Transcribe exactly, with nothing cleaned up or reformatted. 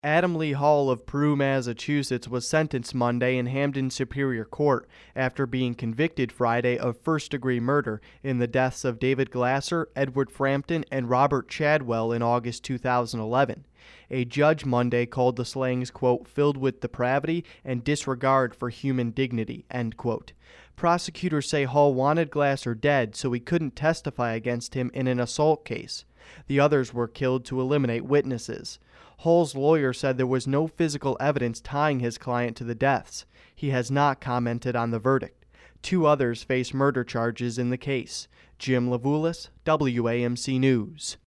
Adam Lee Hall of Peru, Massachusetts was sentenced Monday in Hamden Superior Court after being convicted Friday of first-degree murder in the deaths of David Glasser, Edward Frampton, and Robert Chadwell in August two thousand eleven. A judge Monday called the slayings, quote, filled with depravity and disregard for human dignity, end quote. Prosecutors say Hall wanted Glasser dead so he couldn't testify against him in an assault case. The others were killed to eliminate witnesses. Hall's lawyer said there was no physical evidence tying his client to the deaths. He has not commented on the verdict. Two others face murder charges in the case. Jim Levulis, W A M C News.